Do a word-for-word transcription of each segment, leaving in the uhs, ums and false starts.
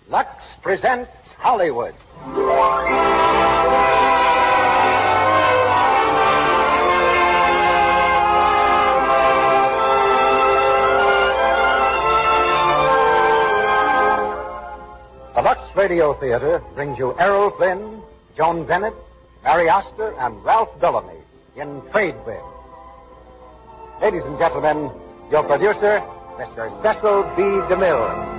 Lux presents Hollywood. The Lux Radio Theater brings you Errol Flynn, Joan Bennett, Mary Astor, and Ralph Bellamy in Trade Winds. Ladies and gentlemen, your producer, Mister Cecil B. DeMille.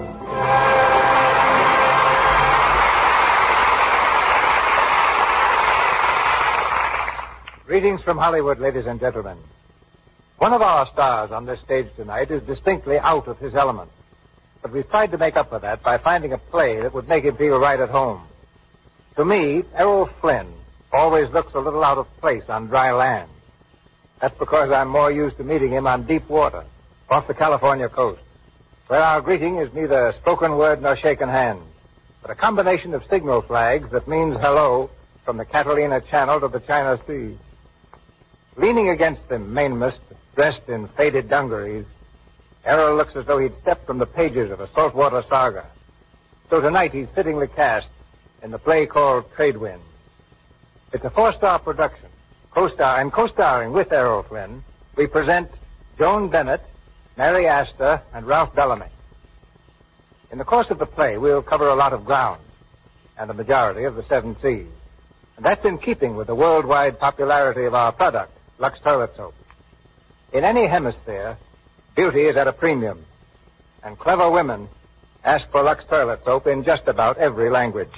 Greetings from Hollywood, ladies and gentlemen. One of our stars on this stage tonight is distinctly out of his element. But we've tried to make up for that by finding a play that would make him feel right at home. To me, Errol Flynn always looks a little out of place on dry land. That's because I'm more used to meeting him on deep water, off the California coast, where our greeting is neither spoken word nor shaken hands, but a combination of signal flags that means hello from the Catalina Channel to the China Sea. Leaning against the mainmast, dressed in faded dungarees, Errol looks as though he'd stepped from the pages of a saltwater saga. So tonight he's fittingly cast in the play called Trade Winds. It's a four-star production. Co-star and co-starring with Errol Flynn, we present Joan Bennett, Mary Astor, and Ralph Bellamy. In the course of the play, we'll cover a lot of ground and the majority of the seven seas. And that's in keeping with the worldwide popularity of our product, Lux Toilet Soap. In any hemisphere, beauty is at a premium, and clever women ask for Lux Toilet Soap in just about every language.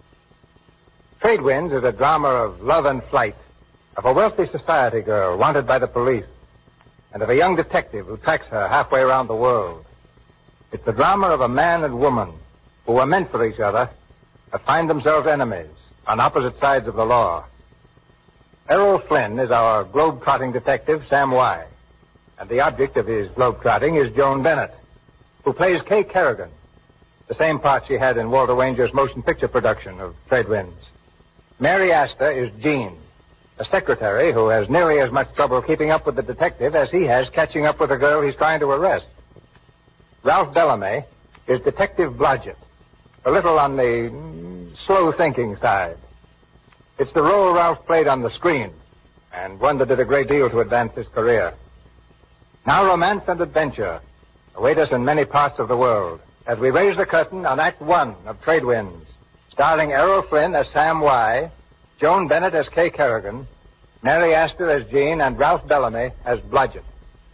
Trade Winds is a drama of love and flight, of a wealthy society girl wanted by the police, and of a young detective who tracks her halfway around the world. It's the drama of a man and woman who were meant for each other, but find themselves enemies on opposite sides of the law. Errol Flynn is our globe-trotting detective, Sam Wye, and the object of his globe-trotting is Joan Bennett, who plays Kay Kerrigan, the same part she had in Walter Wanger's motion picture production of Trade Winds. Mary Astor is Jean, a secretary who has nearly as much trouble keeping up with the detective as he has catching up with the girl he's trying to arrest. Ralph Bellamy is Detective Blodgett, a little on the mm, slow-thinking side. It's the role Ralph played on the screen, and one that did a great deal to advance his career. Now romance and adventure await us in many parts of the world as we raise the curtain on Act One of Trade Winds, starring Errol Flynn as Sam Wye, Joan Bennett as Kay Kerrigan, Mary Astor as Jean, and Ralph Bellamy as Blodgett.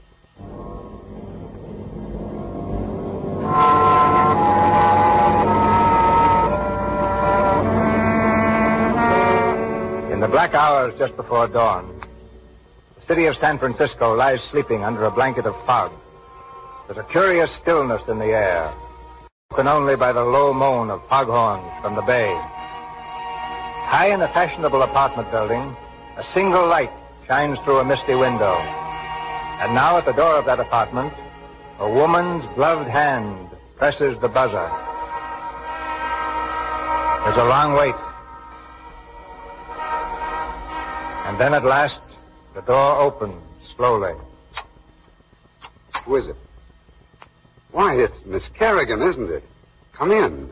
In the black hours just before dawn, the city of San Francisco lies sleeping under a blanket of fog. There's a curious stillness in the air, broken only by the low moan of foghorns from the bay. High in a fashionable apartment building, a single light shines through a misty window. And now at the door of that apartment, a woman's gloved hand presses the buzzer. There's a long wait. And then at last, the door opens slowly. Who is it? Why, it's Miss Kerrigan, isn't it? Come in.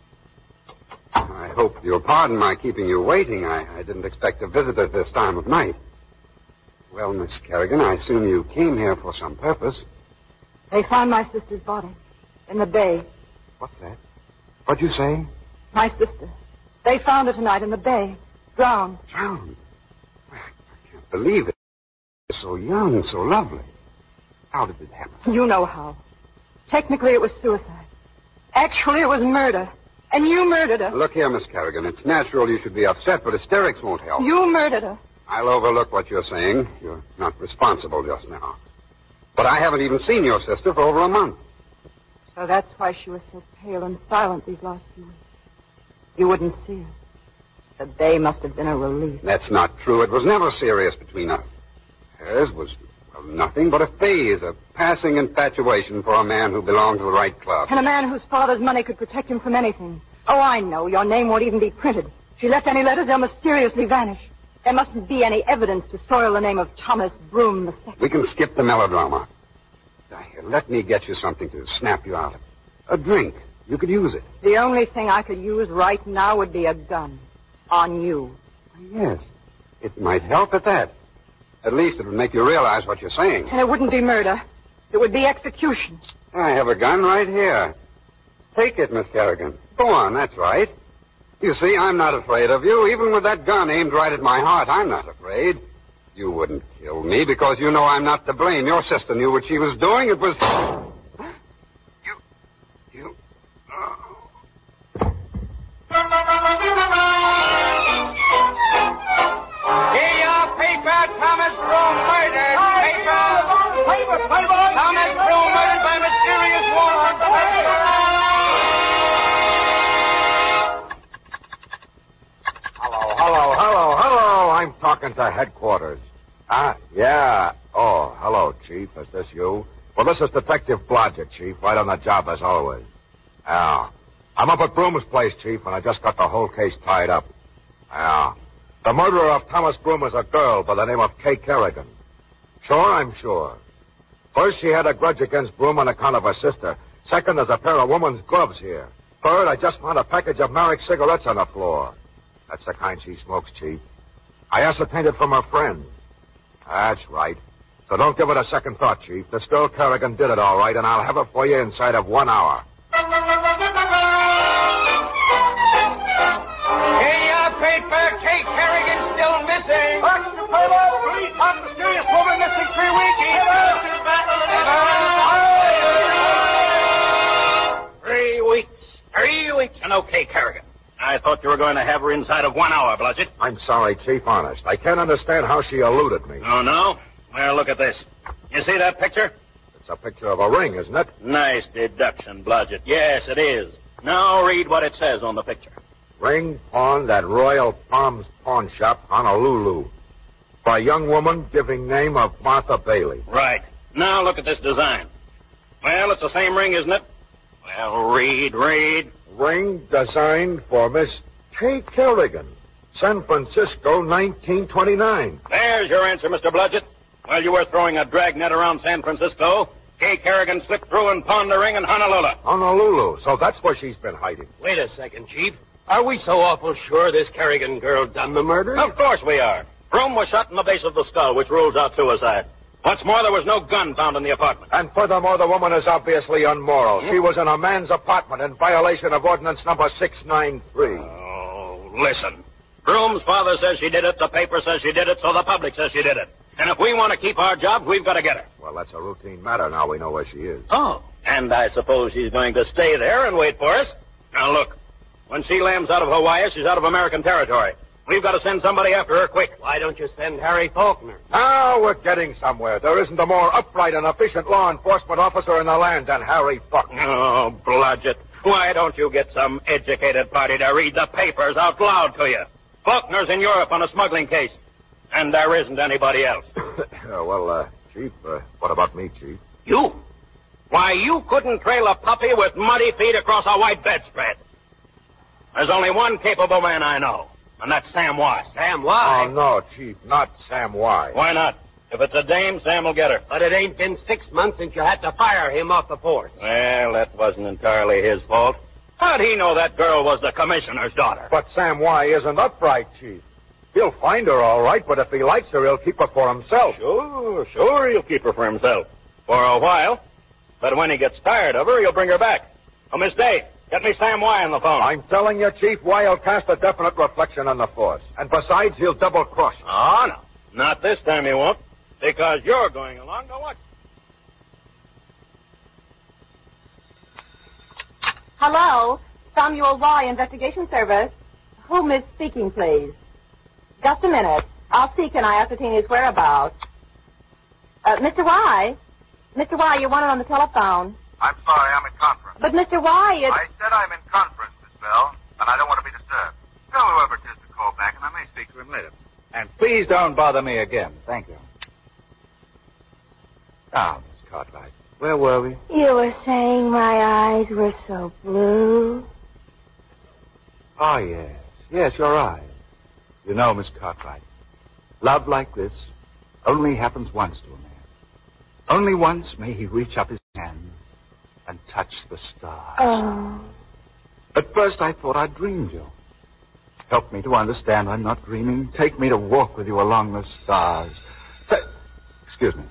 I hope you'll pardon my keeping you waiting. I, I didn't expect a visitor at this time of night. Well, Miss Kerrigan, I assume you came here for some purpose. They found my sister's body in the bay. What's that? What'd you say? My sister. They found her tonight in the bay, drowned. Drowned? I can't believe it. So young, so lovely. How did it happen? You know how. Technically, it was suicide. Actually, it was murder. And you murdered her. Look here, Miss Kerrigan. It's natural you should be upset, but hysterics won't help. You murdered her. I'll overlook what you're saying. You're not responsible just now. But I haven't even seen your sister for over a month. So that's why she was so pale and silent these last few weeks. You wouldn't see her. The day must have been a relief. That's not true. It was never serious between us. Hers was, well, nothing but a phase, a passing infatuation for a man who belonged to the right club. And a man whose father's money could protect him from anything. Oh, I know. Your name won't even be printed. If she left any letters, they'll mysteriously vanish. There mustn't be any evidence to soil the name of Thomas Broom the Second. We can skip the melodrama. Now, here, let me get you something to snap you out of it. A drink. You could use it. The only thing I could use right now would be a gun. On you. Yes. It might help at that. At least it would make you realize what you're saying. And it wouldn't be murder. It would be execution. I have a gun right here. Take it, Miss Kerrigan. Go on, that's right. You see, I'm not afraid of you. Even with that gun aimed right at my heart, I'm not afraid. You wouldn't kill me because you know I'm not to blame. Your sister knew what she was doing. It was... You... You... Oh. Here your paper, Thomas Broom murdered. Paper. Paper, paper. Thomas Broom murdered by mysterious warrant. Hello, hello, hello, hello. I'm talking to headquarters. Ah, yeah. Oh, hello, Chief. Is this you? Well, this is Detective Blodgett, Chief, right on the job as always. Yeah. I'm up at Broom's place, Chief, and I just got the whole case tied up. Yeah. The murderer of Thomas Broom is a girl by the name of Kay Kerrigan. Sure, I'm sure. First, she had a grudge against Broom on account of her sister. Second, there's a pair of woman's gloves here. Third, I just found a package of Marek cigarettes on the floor. That's the kind she smokes, Chief. I ascertained it from her friend. That's right. So don't give it a second thought, Chief. This girl Kerrigan did it all right, and I'll have it for you inside of one hour. Here your paper, Kay Kerrigan still missing. Mister Payload, police found mysterious woman missing three weeks. Three weeks. Three weeks. And okay, Kerrigan. I thought you were going to have her inside of one hour, Blodgett. I'm sorry, Chief, honest. I can't understand how she eluded me. Oh, no? Well, look at this. You see that picture? It's a picture of a ring, isn't it? Nice deduction, Blodgett. Yes, it is. Now read what it says on the picture. Ring pawned at Royal Palms Pawn Shop, Honolulu. For a young woman giving name of Martha Bailey. Right. Now look at this design. Well, it's the same ring, isn't it? Well, read, read. Ring designed for Miss Kay Kerrigan, San Francisco, nineteen twenty-nine. There's your answer, Mister Blodgett. While you were throwing a dragnet around San Francisco, Kay Kerrigan slipped through and pawned a ring in Honolulu. Honolulu, so that's where she's been hiding. Wait a second, Chief. Are we so awful sure this Kerrigan girl done the murder? Of course we are. Broom was shot in the base of the skull, which rules out suicide. What's more, there was no gun found in the apartment. And furthermore, the woman is obviously immoral. Hmm? She was in a man's apartment in violation of ordinance number six nine three. Oh, listen. Broom's father says she did it, the paper says she did it, so the public says she did it. And if we want to keep our job, we've got to get her. Well, that's a routine matter. Now we know where she is. Oh, and I suppose she's going to stay there and wait for us? Now, look, when she lands out of Hawaii, she's out of American territory. We've got to send somebody after her quick. Why don't you send Harry Faulkner? Now we're getting somewhere. There isn't a more upright and efficient law enforcement officer in the land than Harry Faulkner. Oh, Blodgett, why don't you get some educated party to read the papers out loud to you? Faulkner's in Europe on a smuggling case, and there isn't anybody else. uh, well, uh, Chief, uh, what about me, Chief? You? Why, you couldn't trail a puppy with muddy feet across a white bedspread. There's only one capable man I know. And that's Sam Wise. Sam Wise? Oh, no, Chief, not Sam Wise. Why not? If it's a dame, Sam will get her. But it ain't been six months since you had to fire him off the force. Well, that wasn't entirely his fault. How'd he know that girl was the commissioner's daughter? But Sam Wise isn't upright, Chief. He'll find her all right, but if he likes her, he'll keep her for himself. Sure, sure, he'll keep her for himself. For a while. But when he gets tired of her, he'll bring her back. Oh, Miss Day, get me Sam Wye on the phone. I'm telling you, Chief, Wye'll cast a definite reflection on the force. And besides, he'll double-cross you. Oh, no. Not this time he won't. Because you're going along to watch. Hello, Samuel Y. Investigation Service. Who is speaking, please? Just a minute. I'll see can I ascertain his whereabouts. Uh, Mister Y? Mister Y, you want it on the telephone. I'm sorry, I'm in conference. But, Mister Y, it's... I said I'm in conference, Miss Bell, and I don't want to be disturbed. Tell whoever it is to call back, and I may speak to him later. And please don't bother me again. Thank you. Now, Miss Cartwright, where were we? You were saying my eyes were so blue. Oh, yes. Yes, your eyes. You know, Miss Cartwright, love like this only happens once to a man. Only once may he reach up his hand and touch the stars. Oh. At first, I thought I dreamed you. Help me to understand I'm not dreaming. Take me to walk with you along the stars. Say, excuse me.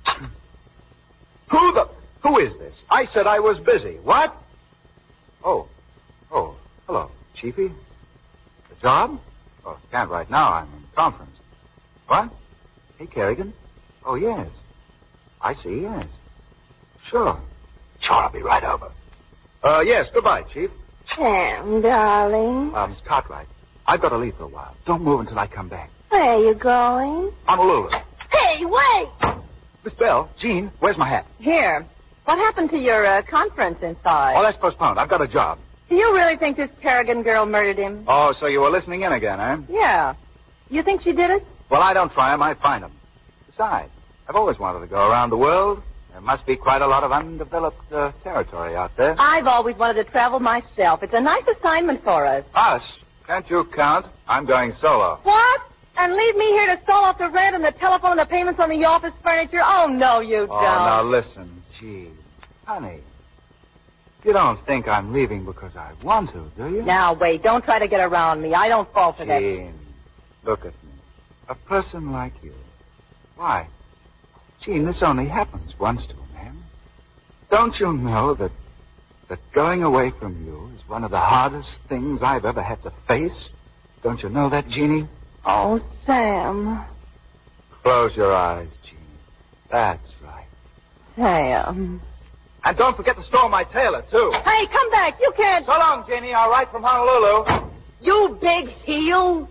Who the... Who is this? I said I was busy. What? Oh. Oh, hello, Chiefy. The job? Oh, can't right now. I'm in conference. What? Hey, Kerrigan. Oh, yes. I see, yes. Sure. Sure, I'll be right over. Uh, yes, goodbye, Chief. Sam, darling. Uh, Miss Cartwright, I've got to leave for a while. Don't move until I come back. Where are you going? Honolulu. Hey, wait! Miss Bell, Jean, where's my hat? Here. What happened to your uh, conference inside? Oh, that's postponed. I've got a job. Do you really think this Kerrigan girl murdered him? Oh, so you were listening in again, eh? Yeah. You think she did it? Well, I don't try 'em. I find 'em. Besides, I've always wanted to go around the world. There must be quite a lot of undeveloped uh, territory out there. I've always wanted to travel myself. It's a nice assignment for us. Us? Can't you count? I'm going solo. What? And leave me here to stall off the rent and the telephone and the payments on the office furniture? Oh, no, you Oh, don't. now listen, gee. Honey, you don't think I'm leaving because I want to, do you? Now, wait. Don't try to get around me. I don't fall for that. Jean, look at me. A person like you. Why? Jean, this only happens once to a man. Don't you know that that going away from you is one of the hardest things I've ever had to face? Don't you know that, Jeannie? Oh, Sam. Close your eyes, Jeannie. That's right. Sam. And don't forget to store my tailor, too. Hey, come back. You can't. So long, Jeannie. I'll write from Honolulu. You big heel.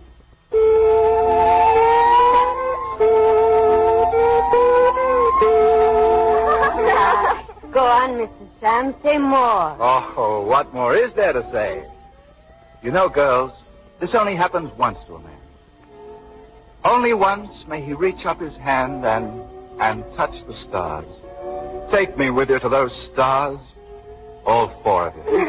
Go on, Missus Sam. Say more. Oh, what more is there to say? You know, girls, this only happens once to a man. Only once may he reach up his hand and and touch the stars. Take me with you to those stars, all four of you.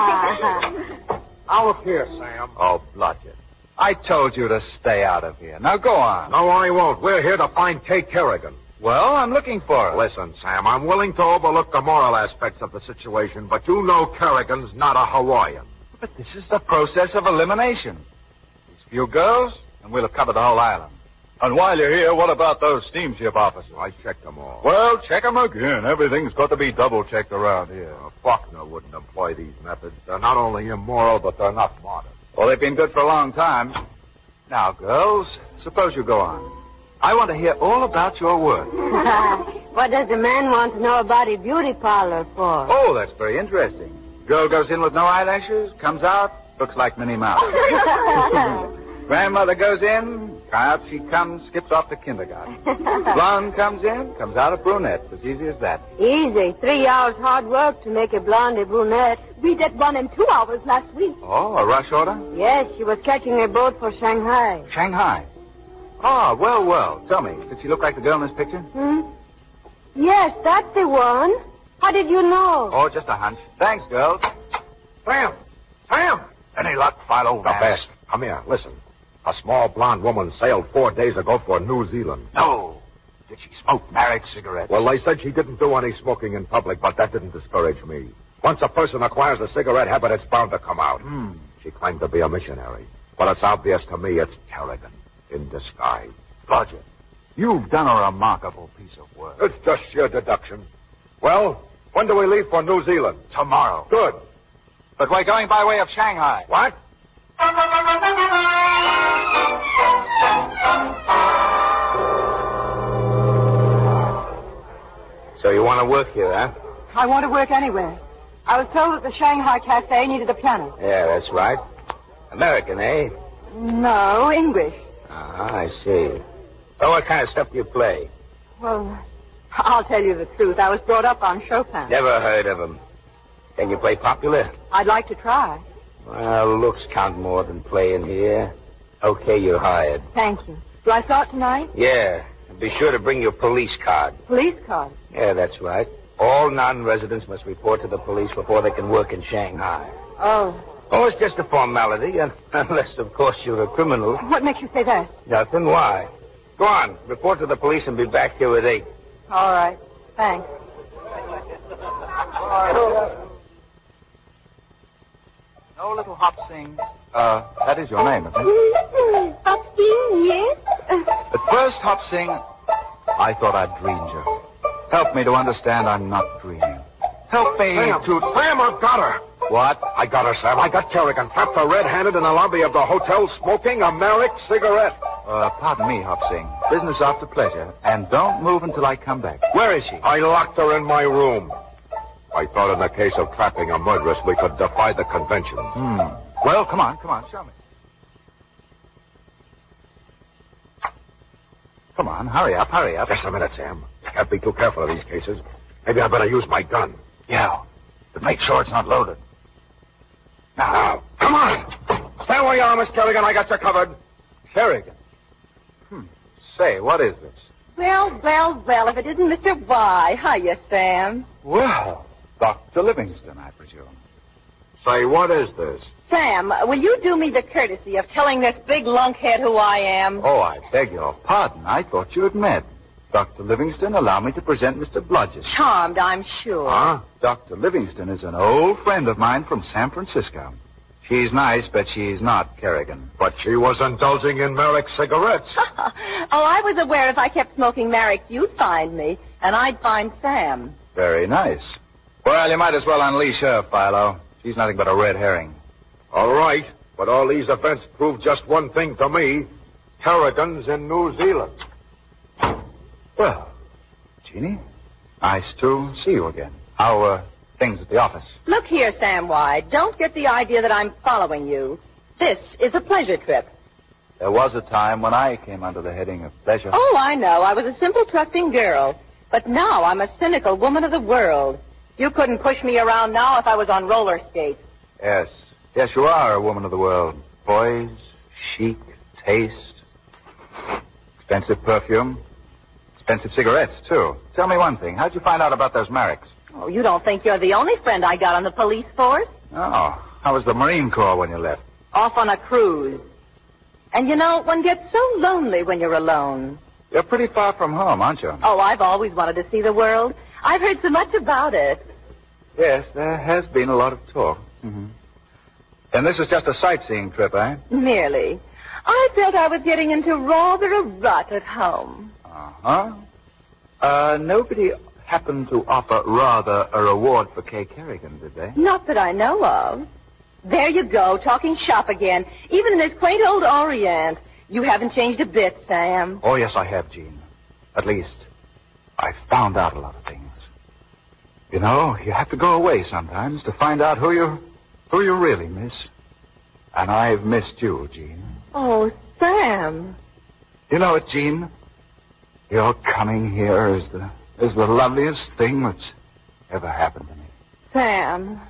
Now look here, Sam. Oh, Blodgett. I told you to stay out of here. Now go on. No, I won't. We're here to find Kate Kerrigan. Well, I'm looking for her. Listen, Sam, I'm willing to overlook the moral aspects of the situation, but you know Kerrigan's not a Hawaiian. But this is the process of elimination. These few girls, and we'll have covered the whole island. And while you're here, what about those steamship officers? I checked them all. Well, check them again. Everything's got to be double-checked around here. Uh, Faulkner wouldn't employ these methods. They're not only immoral, but they're not modern. Well, they've been good for a long time. Now, girls, suppose you go on. I want to hear all about your work. What does the man want to know about a beauty parlor for? Oh, that's very interesting. Girl goes in with no eyelashes, comes out, looks like Minnie Mouse. Grandmother goes in, out she comes, skips off to kindergarten. Blonde comes in, comes out a brunette. As easy as that. Easy. Three hours hard work to make a blonde a brunette. We did one in two hours last week. Oh, a rush order? Yes, she was catching a boat for Shanghai. Shanghai. Oh, well, well. Tell me, did she look like the girl in this picture? Hmm? Yes, that's the one. How did you know? Oh, just a hunch. Thanks, girls. Sam! Sam! Any luck, Philo? The best. Come here, listen. A small blonde woman sailed four days ago for New Zealand. No. Did she smoke marriage cigarettes? Well, they said she didn't do any smoking in public, but that didn't discourage me. Once a person acquires a cigarette habit, it's bound to come out. Hmm. She claimed to be a missionary. But it's obvious to me it's Kerrigan in disguise. Roger, you've done a remarkable piece of work. It's just sheer deduction. Well, when do we leave for New Zealand? Tomorrow. Good. But we're going by way of Shanghai. What? So you want to work here, huh? I want to work anywhere. I was told that the Shanghai Cafe needed a pianist. Yeah, that's right. American, eh? No, English. Ah, I see. Well, what kind of stuff do you play? Well, I'll tell you the truth. I was brought up on Chopin. Never heard of him. Can you play popular? I'd like to try. Well, looks count more than playing here. Okay, you're hired. Thank you. Do I start tonight? Yeah. And be sure to bring your police card. Police card? Yeah, that's right. All non-residents must report to the police before they can work in Shanghai. Oh. Oh, it's just a formality, and unless, of course, you're a criminal. What makes you say that? Nothing. Why? Go on. Report to the police and be back here at eight. All right. Thanks. No, little Hop Sing. Uh, that is your name, isn't it? Hop Sing, yes. At first, Hop Sing, I thought I'd dreamed you. Help me to understand I'm not dreaming. Help me Sam, to... Sam, I've got her. What? I got her, Sam. I got Kerrigan trapped her red-handed in the lobby of the hotel smoking a Merrick cigarette. Uh, pardon me, Hop Sing. Business after pleasure. And don't move until I come back. Where is she? I locked her in my room. I thought in the case of trapping a murderess, we could defy the convention. Hmm. Well, come on, come on, show me. Come on, hurry up, hurry up. Just a minute, Sam. Can't be too careful of these cases. Maybe I better use my gun. Yeah, but make sure it's not loaded. Now, now come on. Stand where you are, Miss Kerrigan. I got you covered. Kerrigan? Hmm. Say, what is this? Well, well, well, if it isn't Mister Y. Hiya, Sam. Well, Doctor Livingston, I presume. Say, what is this? Sam, will you do me the courtesy of telling this big lunkhead who I am? Oh, I beg your pardon. I thought you had met. Doctor Livingston, allow me to present Mister Blodgett. Charmed, I'm sure. Huh? Doctor Livingston is an old friend of mine from San Francisco. She's nice, but she's not Kerrigan. But she was indulging in Merrick cigarettes. Oh, I was aware if I kept smoking Merrick, you'd find me, and I'd find Sam. Very nice. Well, you might as well unleash her, Philo. She's nothing but a red herring. All right, but all these events prove just one thing to me. Kerrigan's in New Zealand. Well, Jeannie, nice to see you again. How are things at the office? Look here, Sam Y. Don't get the idea that I'm following you. This is a pleasure trip. There was a time when I came under the heading of pleasure. Oh, I know. I was a simple, trusting girl. But now I'm a cynical woman of the world. You couldn't push me around now if I was on roller skates. Yes. Yes, you are a woman of the world. Poise, chic, taste, expensive perfume, expensive cigarettes, too. Tell me one thing. How'd you find out about those Merricks? Oh, you don't think you're the only friend I got on the police force? Oh. How was the Marine Corps when you left? Off on a cruise. And you know, one gets so lonely when you're alone. You're pretty far from home, aren't you? Oh, I've always wanted to see the world. I've heard so much about it. Yes, there has been a lot of talk. Mm-hmm. And this is just a sightseeing trip, eh? Merely. I felt I was getting into rather a rut at home. Uh-huh. Uh, nobody happened to offer rather a reward for Kay Kerrigan, did they? Not that I know of. There you go, talking shop again. Even in this quaint old Orient. You haven't changed a bit, Sam. Oh, yes, I have, Jean. At least, I've found out a lot of things. You know, you have to go away sometimes to find out who you who you really miss. And I've missed you, Jean. Oh, Sam. You know it, Jean? Your coming here is the is the loveliest thing that's ever happened to me. Sam.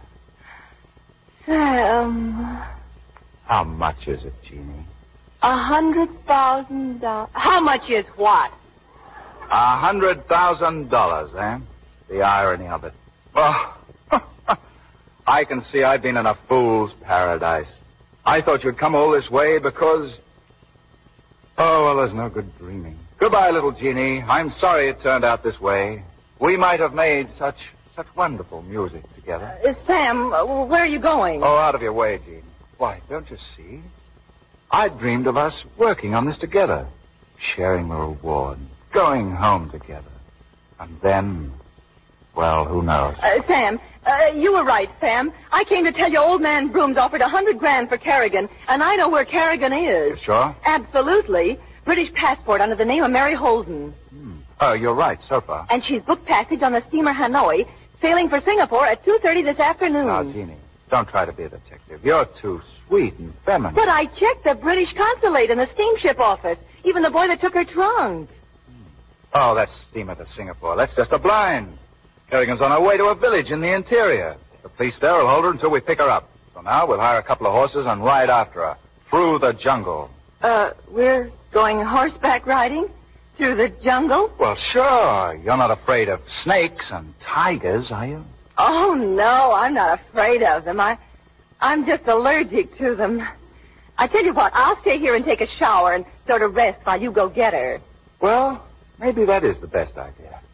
Sam. How much is it, Jeannie? A hundred thousand dollars. How much is what? A hundred thousand dollars, eh? The irony of it. Oh, I can see I've been in a fool's paradise. I thought you'd come all this way because... Oh, well, there's no good dreaming. Goodbye, little Jeannie. I'm sorry it turned out this way. We might have made such such wonderful music together. Uh, Sam, uh, where are you going? Oh, out of your way, Jean. Why, don't you see? I dreamed of us working on this together, sharing the reward, going home together. And then, well, who knows? Uh, Sam, uh, you were right, Sam. I came to tell you old man Brooms offered a hundred grand for Kerrigan, and I know where Kerrigan is. You sure? Absolutely. British passport under the name of Mary Holden. Hmm. Oh, you're right, so far. And she's booked passage on the steamer Hanoi, sailing for Singapore at two thirty this afternoon. Now, Jeannie, don't try to be a detective. You're too sweet and feminine. But I checked the British consulate and the steamship office, even the boy that took her trunk. Oh, that steamer to Singapore. That's just a blind. Kerrigan's on her way to a village in the interior. The police there will hold her until we pick her up. So now we'll hire a couple of horses and ride after her through the jungle. Uh, we're going horseback riding? Through the jungle? Well, sure. You're not afraid of snakes and tigers, are you? Oh, no, I'm not afraid of them. I, I'm just allergic to them. I tell you what, I'll stay here and take a shower and sort of rest while you go get her. Well, maybe that is the best idea.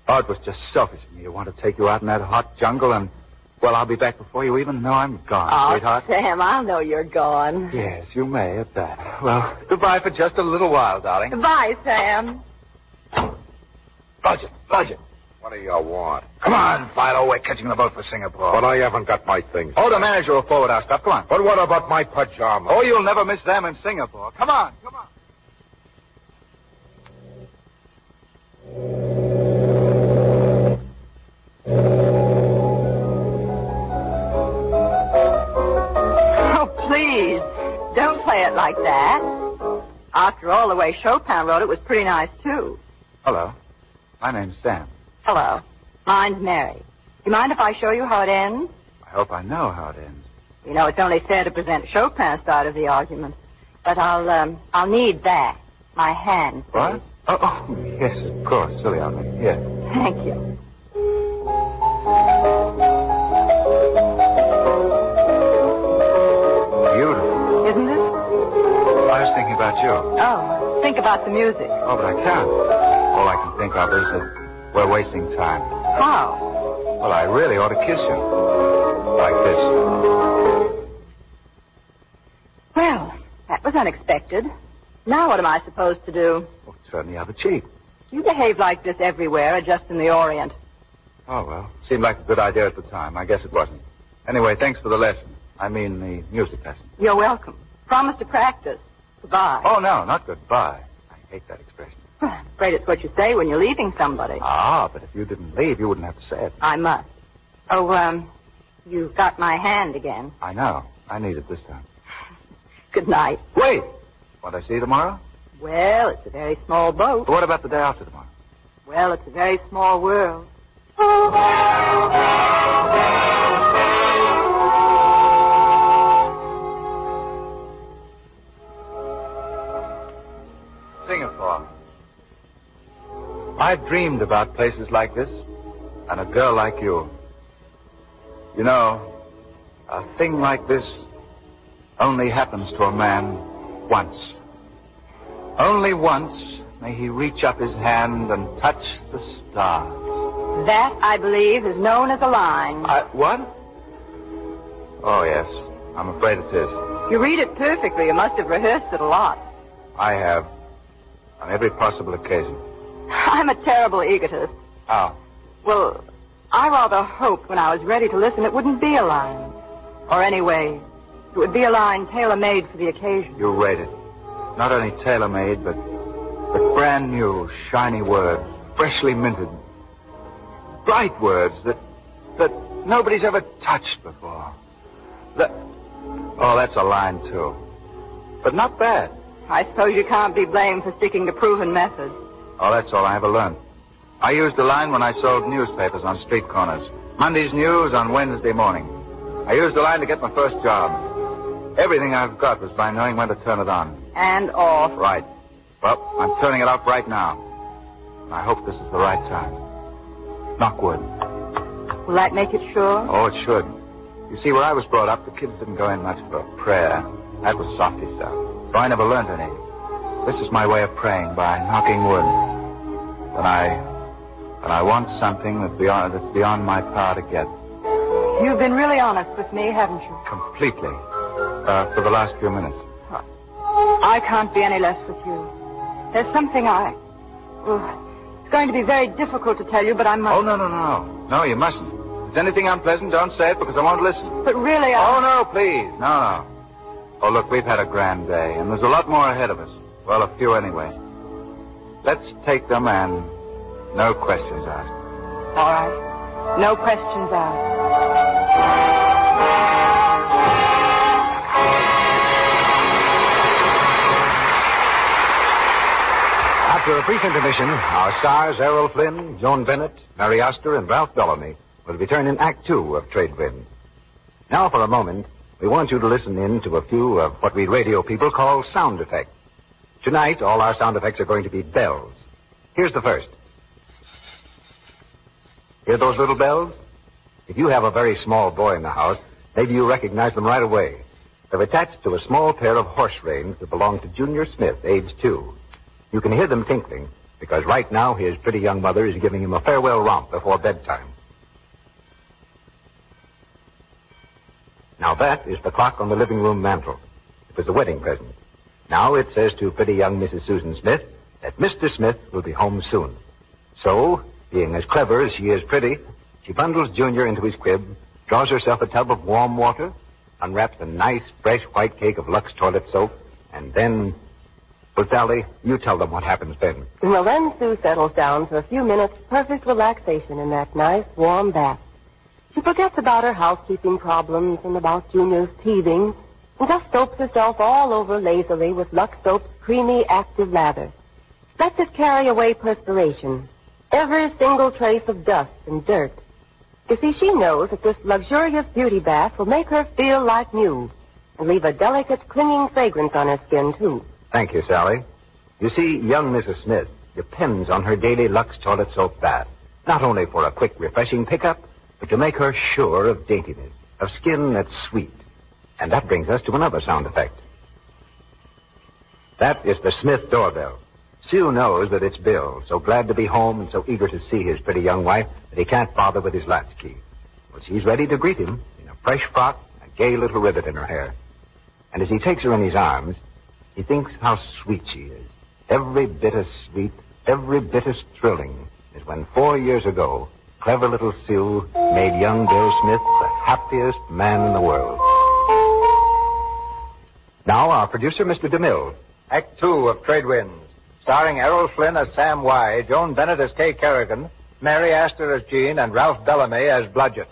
Oh, it was just selfish of me to want to take you out in that hot jungle and, well, I'll be back before you even know I'm gone, Oh, sweetheart. Sam, I'll know you're gone. Yes, you may at that. Well, goodbye for just a little while, darling. Goodbye, Sam. Blodgett, Blodgett. What do you want? Come on, Philo. We're catching the boat for Singapore. But I haven't got my things. Oh, the manager will forward our stuff. Come on. But what about my pajamas? Oh, you'll never miss them in Singapore. Come on, come on. Oh, please. Don't play it like that. After all, the way Chopin wrote it was pretty nice, too. Hello. My name's Sam. Hello. Mine's Mary. You mind if I show you how it ends? I hope I know how it ends. You know, it's only fair to present Chopin's side of the argument. But I'll, um, I'll need that. My hand, please. What? Oh, oh, yes, of course. Silly of me. Yes. Thank you. Beautiful. Isn't it? I was thinking about you. Oh, think about the music. Oh, but I can't. All I can think of is that we're wasting time. How? Well, I really ought to kiss you. Like this. Well, that was unexpected. Now what am I supposed to do? Oh, turn the other cheek. You behave like this everywhere, or just in the Orient? Oh, well, seemed like a good idea at the time. I guess it wasn't. Anyway, thanks for the lesson. I mean the music lesson. You're welcome. Promise to practice. Goodbye. Oh, no, not goodbye. I hate that expression. I'm afraid it's what you say when you're leaving somebody. Ah, but if you didn't leave, you wouldn't have to say it. I must. Oh, um, you got my hand again. I know. I need it this time. Good night. Wait! Won't I see you tomorrow? Well, it's a very small boat. But what about the day after tomorrow? Well, it's a very small world. Singapore. I've dreamed about places like this and a girl like you. You know, a thing like this only happens to a man once. Only once may he reach up his hand and touch the stars. That, I believe, is known as a line. I, what? Oh, yes. I'm afraid it is. You read it perfectly. You must have rehearsed it a lot. I have. On every possible occasion. I'm a terrible egotist. How? Well, I rather hoped when I was ready to listen it wouldn't be a line. Or anyway, it would be a line tailor-made for the occasion. You rate it. Not only tailor-made, but, but brand new, shiny words, freshly minted. Bright words that that nobody's ever touched before. That, oh, that's a line, too. But not bad. I suppose you can't be blamed for sticking to proven methods. Oh, that's all I ever learned. I used the line when I sold newspapers on street corners. Monday's news on Wednesday morning. I used the line to get my first job. Everything I've got was by knowing when to turn it on. And off. Right. Well, I'm turning it off right now. I hope this is the right time. Knock wood. Will that make it sure? Oh, it should. You see, where I was brought up, the kids didn't go in much for prayer. That was softy stuff. So I never learned any. This is my way of praying, by knocking wood. Then I... then I want something that's beyond, that's beyond my power to get. You've been really honest with me, haven't you? Completely. Uh, for the last few minutes. I can't be any less with you. There's something I... Oh, it's going to be very difficult to tell you, but I must... Oh, no, no, no. No, you mustn't. If there's anything unpleasant, don't say it, because I won't listen. But really, I... Oh, no, please. No, no. Oh, look, we've had a grand day, and there's a lot more ahead of us. Well, a few anyway. Let's take them and no questions asked. All right. No questions asked. After a brief intermission, our stars, Errol Flynn, Joan Bennett, Mary Astor, and Ralph Bellamy will return in Act Two of Trade Winds. Now, for a moment, we want you to listen in to a few of what we radio people call sound effects. Tonight, all our sound effects are going to be bells. Here's the first. Hear those little bells? If you have a very small boy in the house, maybe you recognize them right away. They're attached to a small pair of horse reins that belong to Junior Smith, age two. You can hear them tinkling, because right now his pretty young mother is giving him a farewell romp before bedtime. Now that is the clock on the living room mantel. It was a wedding present. Now it says to pretty young Missus Susan Smith that Mister Smith will be home soon. So, being as clever as she is pretty, she bundles Junior into his crib, draws herself a tub of warm water, unwraps a nice, fresh white cake of Lux toilet soap, and then... Well, Sally, you tell them what happens then. Well, then Sue settles down for a few minutes of perfect relaxation in that nice, warm bath. She forgets about her housekeeping problems and about Junior's teething, and just soaps herself all over lazily with Lux Soap's creamy, active lather. Lets it carry away perspiration, every single trace of dust and dirt. You see, she knows that this luxurious beauty bath will make her feel like new and leave a delicate, clinging fragrance on her skin, too. Thank you, Sally. You see, young Missus Smith depends on her daily Lux toilet soap bath, not only for a quick, refreshing pickup, but to make her sure of daintiness, of skin that's sweet. And that brings us to another sound effect. That is the Smith doorbell. Sue knows that it's Bill, so glad to be home and so eager to see his pretty young wife that he can't bother with his latchkey. Well, she's ready to greet him in a fresh frock, a gay little ribbon in her hair. And as he takes her in his arms, he thinks how sweet she is. Every bit as sweet, every bit as thrilling as when four years ago, clever little Sue made young Bill Smith the happiest man in the world. Now, our producer, Mister DeMille. Act two of Trade Winds, starring Errol Flynn as Sam Y., Joan Bennett as Kay Kerrigan, Mary Astor as Jean, and Ralph Bellamy as Blodgett.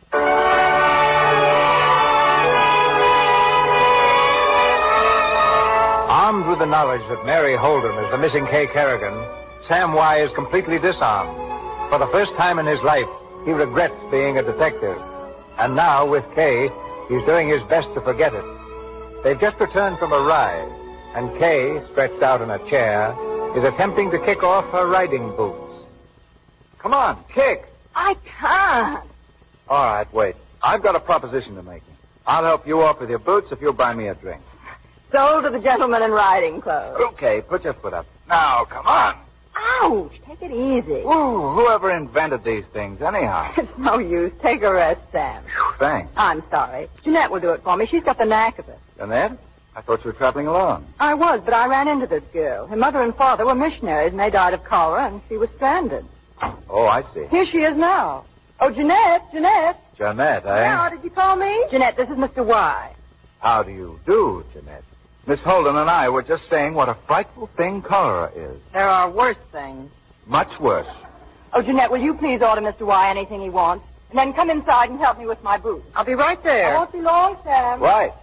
Armed with the knowledge that Mary Holden is the missing Kay Kerrigan, Sam Y. is completely disarmed. For the first time in his life, he regrets being a detective. And now, with Kay, he's doing his best to forget it. They've just returned from a ride, and Kay, stretched out in a chair, is attempting to kick off her riding boots. Come on, kick. I can't. All right, wait. I've got a proposition to make you. I'll help you off with your boots if you'll buy me a drink. Sold to the gentleman in riding clothes. Okay, put your foot up. Now, come on. Ouch, take it easy. Ooh, whoever invented these things, anyhow? It's no use. Take a rest, Sam. Thanks. I'm sorry. Jeanette will do it for me. She's got the knack of it. Jeanette? I thought you were traveling alone. I was, but I ran into this girl. Her mother and father were missionaries, and they died of cholera, and she was stranded. Oh, I see. Here she is now. Oh, Jeanette, Jeanette. Jeanette, eh? Now, did you call me? Jeanette, this is Mister Y. How do you do, Jeanette? Miss Holden and I were just saying what a frightful thing cholera is. There are worse things. Much worse. Oh, Jeanette, will you please order Mister Y anything he wants? And then come inside and help me with my boots. I'll be right there. I won't be long, Sam. Right.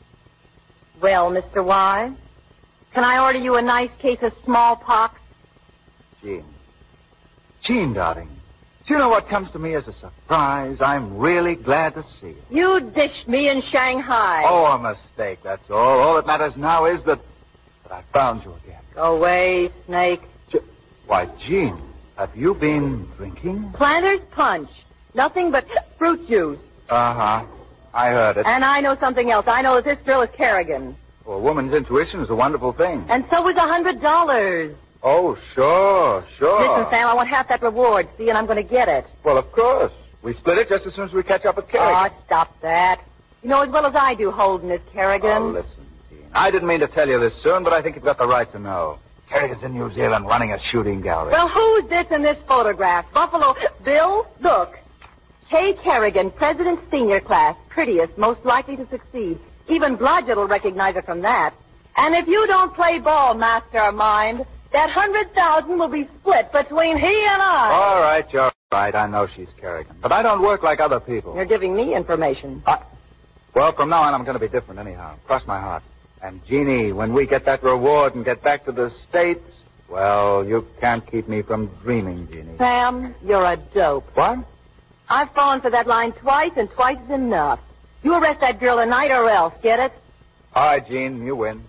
Well, Mister Y, can I order you a nice case of smallpox? Jean. Jean, darling. Do you know what comes to me as a surprise? I'm really glad to see you. You dished me in Shanghai. Oh, a mistake, that's all. All that matters now is that, that I found you again. Go away, Snake. Je- Why, Jean, have you been drinking? Planter's Punch. Nothing but fruit juice. Uh-huh. I heard it. And I know something else. I know that this girl is Kerrigan. Well, a woman's intuition is a wonderful thing. And so is a hundred dollars. Oh, sure, sure. Listen, Sam, I want half that reward, see, and I'm going to get it. Well, of course. We split it just as soon as we catch up with Kerrigan. Oh, stop that. You know as well as I do Holden is Kerrigan. Oh, listen, Dean. I didn't mean to tell you this soon, but I think you've got the right to know. Kerrigan's in New Zealand running a shooting gallery. Well, who's this in this photograph? Buffalo Bill? Look. Kay Kerrigan, President's Senior Class, prettiest, most likely to succeed. Even Blodgett will recognize her from that. And if you don't play ball, mastermind, that hundred thousand will be split between he and I. All right, you're right. I know she's Kerrigan. But I don't work like other people. You're giving me information. Uh, well, from now on, I'm going to be different anyhow. Cross my heart. And, Jeannie, when we get that reward and get back to the States, well, you can't keep me from dreaming, Jeannie. Sam, you're a dope. What? I've fallen for that line twice, and twice is enough. You arrest that girl tonight or else, get it? All right, Jean, you win.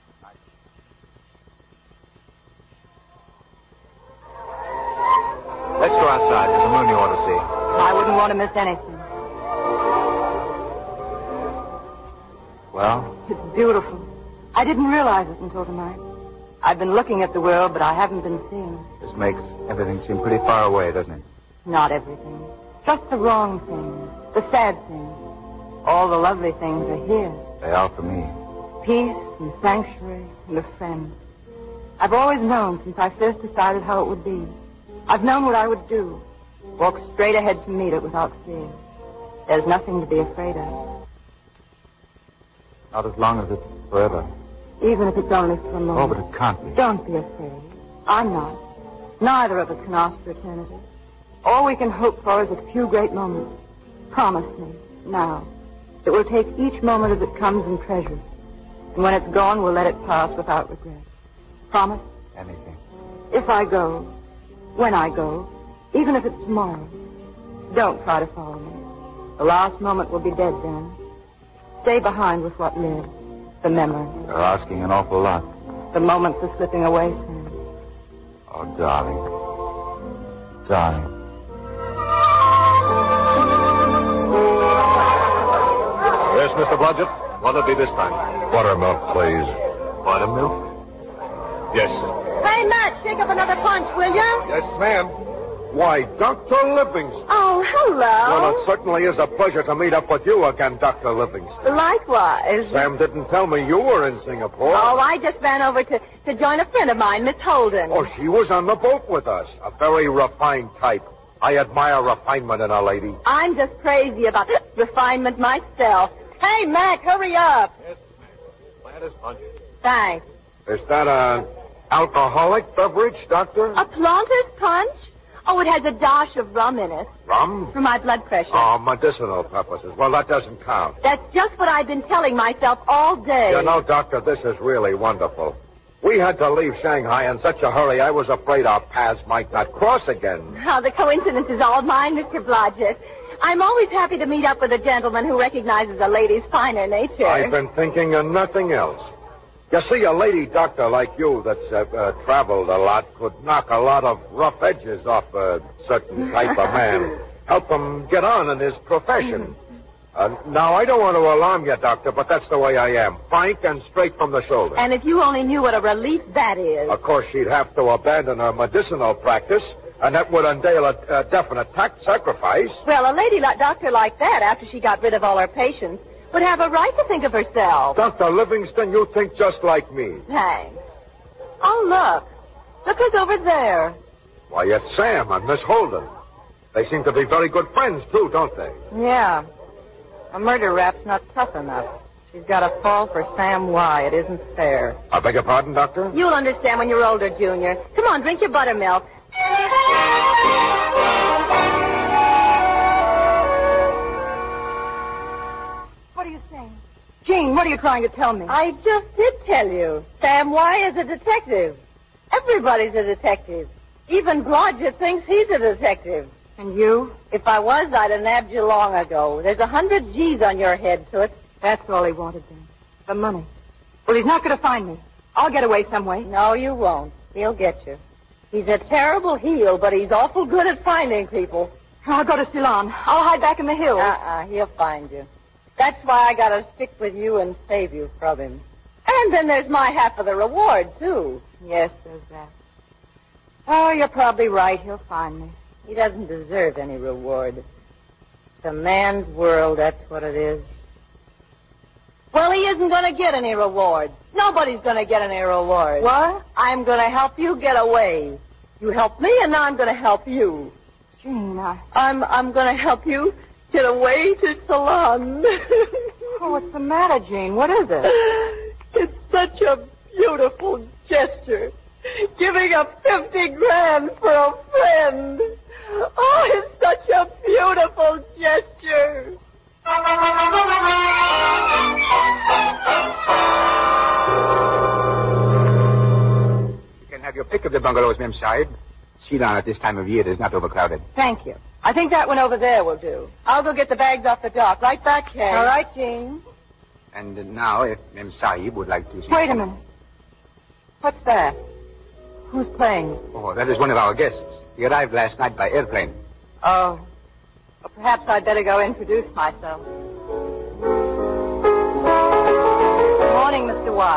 Let's go outside. There's a moon you ought to see. I wouldn't want to miss anything. Well? It's beautiful. I didn't realize it until tonight. I've been looking at the world, but I haven't been seeing. This makes everything seem pretty far away, doesn't it? Not everything. Just the wrong things, the sad things. All the lovely things are here. They are for me. Peace and sanctuary and a friend. I've always known since I first decided how it would be. I've known what I would do. Walk straight ahead to meet it without fear. There's nothing to be afraid of. Not as long as it's forever. Even if it's only for a moment. Oh, but it can't be. Don't be afraid. I'm not. Neither of us can ask for eternity. All we can hope for is a few great moments. Promise me, now, that we'll take each moment as it comes and treasure it. And when it's gone, we'll let it pass without regret. Promise? Anything. If I go, when I go, even if it's tomorrow, don't try to follow me. The last moment will be dead then. Stay behind with what lives. The memories. You're asking an awful lot. The moments are slipping away, Sam. Oh, darling. Darling. Yes, Mister Blodgett? What'll it be this time? Buttermilk, please. Buttermilk? Yes, sir. Hey, Matt, shake up another punch, will you? Yes, ma'am. Why, Doctor Livingston. Oh, hello. Well, it certainly is a pleasure to meet up with you again, Doctor Livingston. Likewise. Sam didn't tell me you were in Singapore. Oh, I just ran over to, to join a friend of mine, Miss Holden. Oh, she was on the boat with us. A very refined type. I admire refinement in a lady. I'm just crazy about refinement myself. Hey, Mac, hurry up. Yes, ma'am. Planter's punch. Thanks. Is that an alcoholic beverage, Doctor? A planter's punch? Oh, it has a dash of rum in it. Rum? For my blood pressure. Oh, medicinal purposes. Well, that doesn't count. That's just what I've been telling myself all day. You know, Doctor, this is really wonderful. We had to leave Shanghai in such a hurry, I was afraid our paths might not cross again. Oh, the coincidence is all mine, Mister Blodgett. I'm always happy to meet up with a gentleman who recognizes a lady's finer nature. I've been thinking of nothing else. You see, a lady doctor like you that's uh, uh, traveled a lot could knock a lot of rough edges off a certain type of man. Help him get on in his profession. Uh, now, I don't want to alarm you, Doctor, but that's the way I am. Frank and straight from the shoulder. And if you only knew what a relief that is. Of course, she'd have to abandon her medicinal practice, and that would entail a, a definite tax sacrifice. Well, a lady like doctor like that, after she got rid of all her patients, would have a right to think of herself. Doctor Livingston, you think just like me. Thanks. Oh, look. Look who's over there. Why, it's Sam and Miss Holden. They seem to be very good friends, too, don't they? Yeah. A murder rap's not tough enough. She's got a fall for Sam Y. It isn't fair. I beg your pardon, Doctor? You'll understand when you're older, Junior. Come on, drink your buttermilk. What are you saying? Jean, what are you trying to tell me? I just did tell you. Sam Y. is a detective. Everybody's a detective. Even Blodgett thinks he's a detective. And you? If I was, I'd have nabbed you long ago. There's a hundred G's on your head, Toots. That's all he wanted then. The money. Well, he's not going to find me. I'll get away some way. No, you won't. He'll get you. He's a terrible heel, but he's awful good at finding people. I'll go to Ceylon. I'll hide back in the hills. Uh-uh, he'll find you. That's why I gotta stick with you and save you from him. And then there's my half of the reward, too. Yes, there's that. Oh, you're probably right. He'll find me. He doesn't deserve any reward. It's a man's world, that's what it is. Well, he isn't going to get any reward. Nobody's going to get any reward. What? I'm going to help you get away. You helped me, and now I'm going to help you. Jean, I... I'm, I'm going to help you get away to Ceylon. Oh, what's the matter, Jean? What is it? It's such a beautiful gesture. Giving up fifty grand for a friend. Oh, it's such a beautiful gesture. You can have your pick of the bungalows, Mem Sahib. Ceylon at this time of year is not overcrowded. Thank you. I think that one over there will do. I'll go get the bags off the dock. Right back, Kay. All right, Jean. And uh, now, if Mem Sahib would like to see... Wait a minute. What's that? Who's playing? Oh, that is one of our guests. He arrived last night by airplane. Oh. Well, perhaps I'd better go introduce myself. Good morning, Mister Y. Good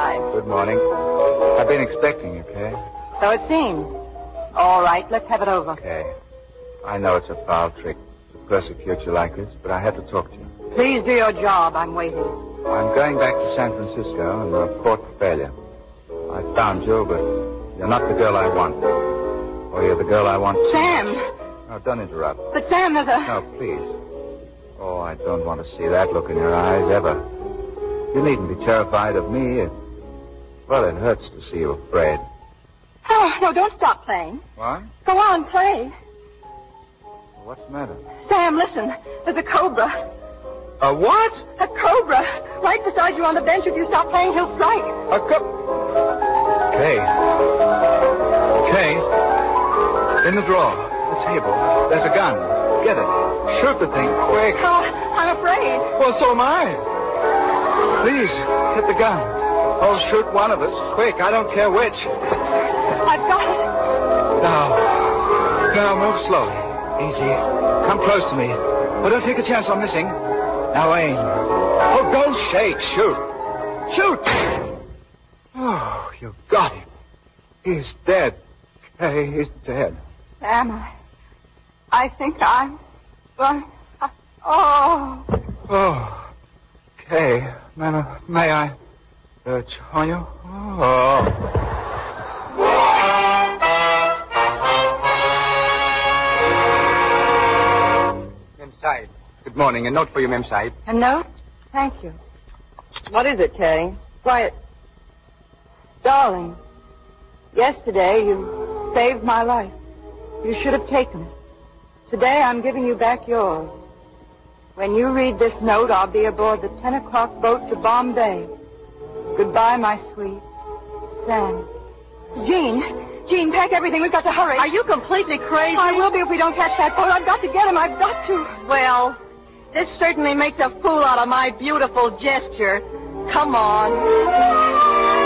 Good morning. I've been expecting you, Kay. So it seems. All right, let's have it over. Kay, I know it's a foul trick to persecute you like this, but I had to talk to you. Please do your job. I'm waiting. I'm going back to San Francisco and report failure. I found you, but you're not the girl I want. Or you're the girl I want. Sam! No, don't interrupt. But, Sam, there's a... No, please. Oh, I don't want to see that look in your eyes, ever. You needn't be terrified of me. It, well, it hurts to see you afraid. Oh, no, don't stop playing. What? Go on, play. What's the matter? Sam, listen. There's a cobra. A what? A cobra. Right beside you on the bench. If you stop playing, he'll strike. A cobra. Kay. Kay. In the drawer. The table. There's a gun. Get it. Shoot the thing. Quick. Oh, I'm afraid. Well, so am I. Please, hit the gun. Oh, shoot one of us. Quick. I don't care which. I've got it. Now. Now, move slowly. Easy. Come close to me. Oh, don't take a chance on missing. Now aim. Oh, don't shake. Shoot. Shoot. Oh, you got him. He's dead. Hey, he's dead. Sam, I, I think I'm going... Oh. Oh. Kay, may, may I search on you? Oh. Mem Sahib. Good morning. A note for you, Mem Sahib. A note? Thank you. What is it, Kay? Why, it... Darling, yesterday you saved my life. You should have taken it. Today I'm giving you back yours. When you read this note, I'll be aboard the ten o'clock boat to Bombay. Goodbye, my sweet. Sam. Jean. Jean, pack everything. We've got to hurry. Are you completely crazy? I will be if we don't catch that boat. I've got to get him. I've got to. Well, this certainly makes a fool out of my beautiful gesture. Come on.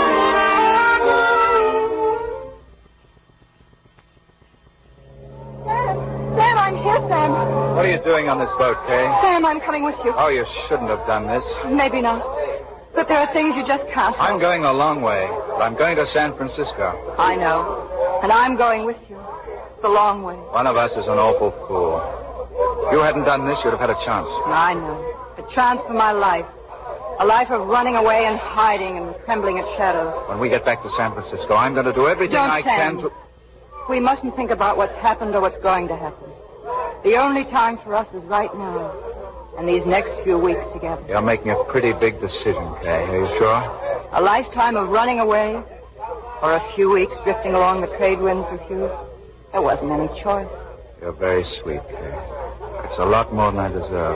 Sam, I'm here, Sam. What are you doing on this boat, Kay? Sam, I'm coming with you. Oh, you shouldn't have done this. Maybe not. But there are things you just can't. I'm going a long way, but I'm going to San Francisco. I know. And I'm going with you. It's a long way. One of us is an awful fool. If you hadn't done this, you'd have had a chance. I know. A chance for my life. A life of running away and hiding and trembling at shadows. When we get back to San Francisco, I'm going to do everything Don't, I Sam. can to... We mustn't think about what's happened or what's going to happen. The only time for us is right now. And these next few weeks together. You're making a pretty big decision, Kay. Are you sure? A lifetime of running away, or a few weeks drifting along the trade winds with you. There wasn't any choice. You're very sweet, Kay. It's a lot more than I deserve.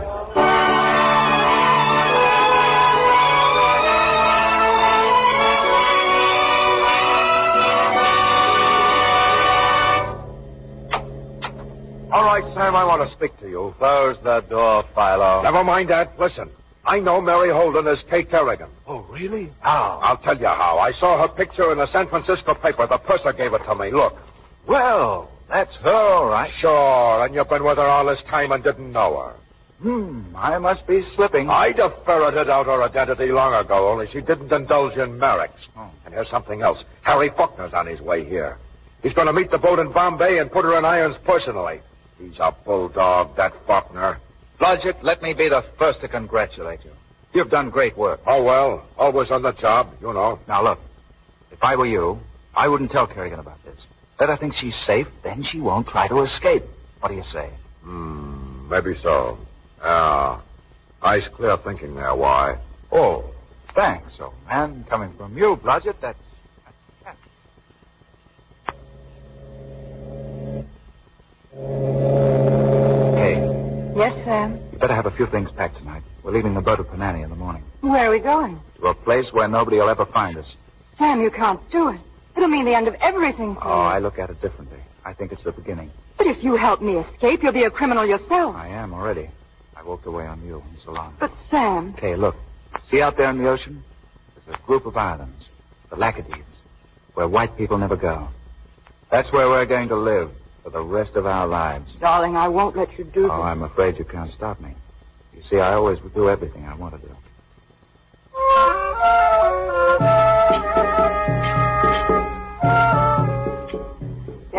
All right, Sam, I want to speak to you. Close the door, Philo. Never mind that. Listen, I know Mary Holden as Kay Kerrigan. Oh, really? How? I'll tell you how. I saw her picture in the San Francisco paper. The purser gave it to me. Look. Well, that's her, all right. Sure, and you've been with her all this time and didn't know her. Hmm, I must be slipping. I'd have ferreted out her identity long ago, only she didn't indulge in Merrick's. Oh. And here's something else. Harry Faulkner's on his way here. He's going to meet the boat in Bombay and put her in irons personally. He's a bulldog, that Faulkner. Blodgett, let me be the first to congratulate you. You've done great work. Oh, well, always on the job, you know. Now, look, if I were you, I wouldn't tell Kerrigan about this. Let her think she's safe, then she won't try to escape. What do you say? Hmm, maybe so. Ah, nice clear thinking there, why? Oh, thanks, old man. Coming from you, Blodgett, that's... Hey. Yes, Sam? You better have a few things packed tonight. We're leaving the boat at Penani in the morning. Where are we going? To a place where nobody will ever find us. Sam, you can't do it. It'll mean the end of everything for Oh, you. I look at it differently. I think it's the beginning. But if you help me escape, you'll be a criminal yourself. I am already. I walked away on you in Ceylon. But, Sam... Okay, look. See out there in the ocean? There's a group of islands, the Lacadives, where white people never go. That's where we're going to live for the rest of our lives. Darling, I won't let you do this. Oh, I'm afraid you can't stop me. You see, I always do everything I want to do.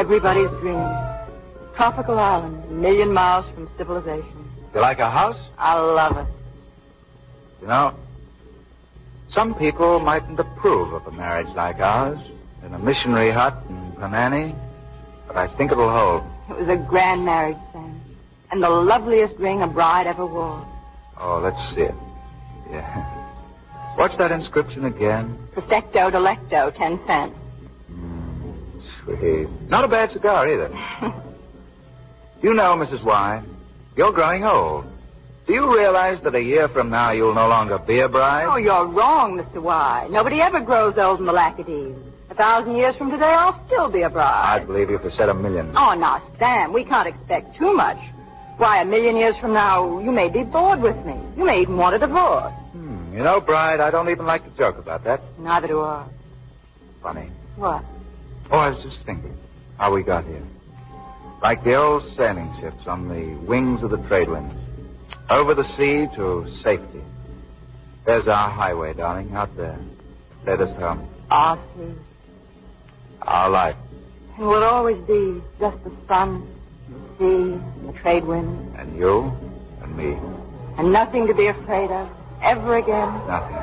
everybody's dream. Tropical island, a million miles from civilization. You like a house? I love it. You know, some people mightn't approve of a marriage like ours, in a missionary hut in Panani, but I think it'll hold. It was a grand marriage, Sam, and the loveliest ring a bride ever wore. Oh, let's see it. Yeah. What's that inscription again? Perfecto delecto, ten cents. Mm, sweet. Not a bad cigar, either. You know, Missus Y, you're growing old. Do you realize that a year from now you'll no longer be a bride? Oh, you're wrong, Mister Y. Nobody ever grows old in the Lackadies. A thousand years from today, I'll still be a bride. I'd believe you if you said a million. Oh, now, Sam, we can't expect too much. Why, a million years from now, you may be bored with me. You may even want a divorce. Hmm. You know, Bride, I don't even like to joke about that. Neither do I. Funny. What? Oh, I was just thinking how we got here. Like the old sailing ships on the wings of the trade winds. Over the sea to safety. There's our highway, darling, out there. Led us home. Our sea. Our life. And will it always be just the sun, the sea, and the trade wind? And you and me. And nothing to be afraid of ever again? Nothing.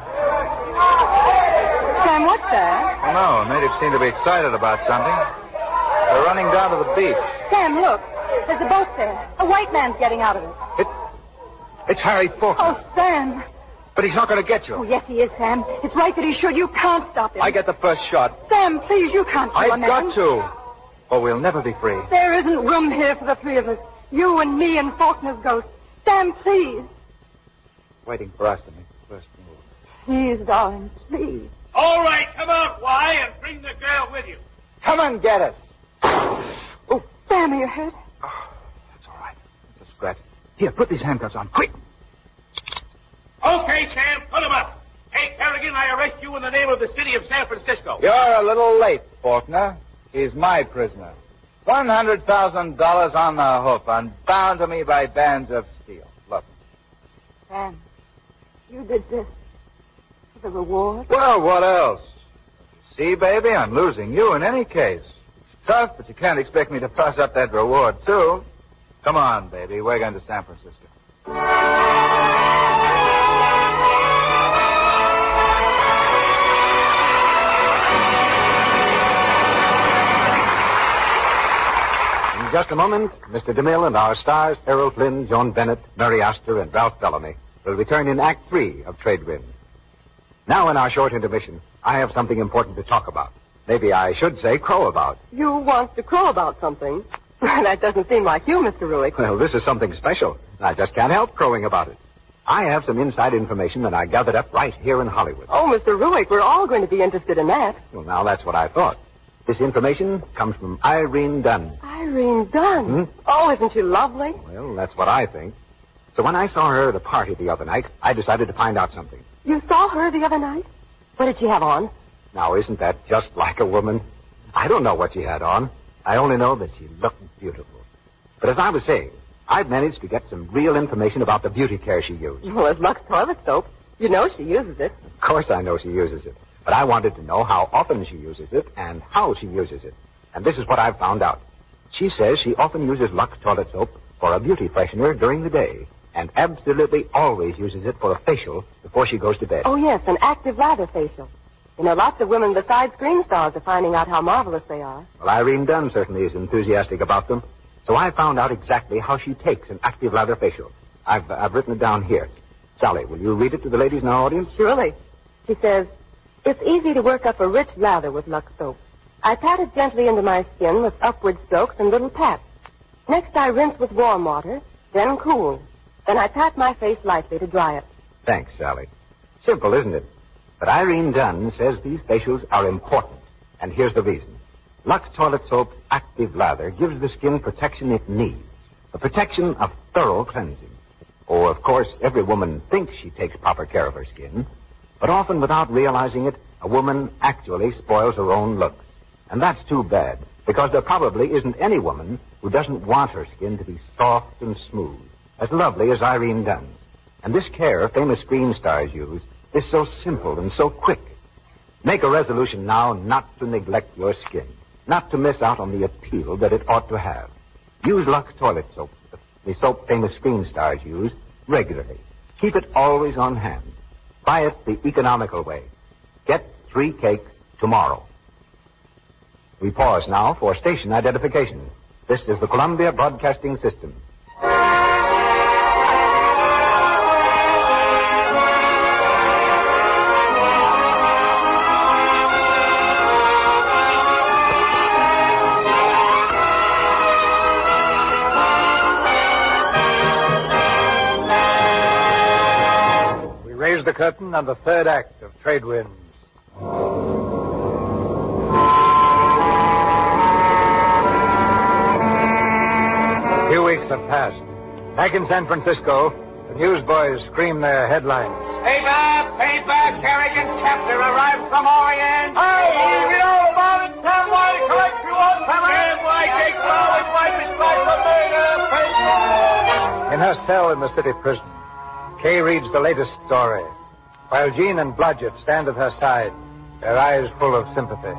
Sam, what's that? Oh, no. Natives seem to be excited about something. They're running down to the beach. Sam, look. There's a boat there. A white man's getting out of it. It, it's Harry Faulkner. Oh, Sam. But he's not going to get you. Oh, yes, he is, Sam. It's right that he should. You can't stop him. I get the first shot. Sam, please, you can't kill I've a man. got to. Or we'll never be free. There isn't room here for the three of us. You and me and Faulkner's ghost. Sam, please. Waiting for us to make the first move. Please, darling, please. All right, come out, Y, and bring the girl with you. Come and get us. Oh, Sam, are you hurt? Oh, that's all right. It's a scratch. Here, put these handcuffs on, quick. Okay, Sam, put him up. Hey, Kerrigan, I arrest you in the name of the city of San Francisco. You're a little late, Faulkner. He's my prisoner. One hundred thousand dollars on the hook, unbound to me by bands of steel. Look. Sam, you did this for the reward? Well, what else? See, baby, I'm losing you in any case. It's tough, but you can't expect me to pass up that reward, too. Come on, baby. We're going to San Francisco. In just a moment, Mister DeMille and our stars, Errol Flynn, Joan Bennett, Mary Astor, and Ralph Bellamy, will return in Act Three of Trade Wind. Now, in our short intermission, I have something important to talk about. Maybe I should say crow about. You want to crow about something? That doesn't seem like you, Mister Ruick. Well, this is something special. I just can't help crowing about it. I have some inside information that I gathered up right here in Hollywood. Oh, Mister Ruick, we're all going to be interested in that. Well, now that's what I thought. This information comes from Irene Dunn. Irene Dunn? Hmm? Oh, isn't she lovely? Well, that's what I think. So when I saw her at a party the other night, I decided to find out something. You saw her the other night? What did she have on? Now, isn't that just like a woman? I don't know what she had on. I only know that she looked beautiful. But as I was saying, I've managed to get some real information about the beauty care she used. Well, it's Lux toilet soap. You know she uses it. Of course I know she uses it. But I wanted to know how often she uses it and how she uses it. And this is what I've found out. She says she often uses Lux toilet soap for a beauty freshener during the day and absolutely always uses it for a facial before she goes to bed. Oh, yes, an active lather facial. You know, lots of women besides screen stars are finding out how marvelous they are. Well, Irene Dunn certainly is enthusiastic about them. So I found out exactly how she takes an active lather facial. I've, I've written it down here. Sally, will you read it to the ladies in our audience? Surely. She says, it's easy to work up a rich lather with Lux soap. I pat it gently into my skin with upward strokes and little pats. Next, I rinse with warm water, then cool. Then I pat my face lightly to dry it. Thanks, Sally. Simple, isn't it? But Irene Dunn says these facials are important. And here's the reason. Lux Toilet Soap's active lather gives the skin protection it needs. The protection of thorough cleansing. Oh, of course, every woman thinks she takes proper care of her skin. But often, without realizing it, a woman actually spoils her own looks. And that's too bad, because there probably isn't any woman who doesn't want her skin to be soft and smooth, as lovely as Irene Dunn's. And this care famous screen stars use is so simple and so quick. Make a resolution now not to neglect your skin. not to miss out on the appeal that it ought to have. Use Lux toilet soap, the soap famous screen stars use, regularly. Keep it always on hand. Buy it the economical way. Get three cakes tomorrow. We pause now for station identification. This is the Columbia Broadcasting System. The curtain on the third act of Trade Winds. A few weeks have passed. Back in San Francisco, the newsboys scream their headlines. Paper, paper, Kerrigan chapter arrived from Orient. Hey, we all about it. Sam White, collect you all. Sam White, take flowers, wipe his back for murder. In her cell in the city prison, Kay reads the latest story, while Jean and Blodgett stand at her side, their eyes full of sympathy.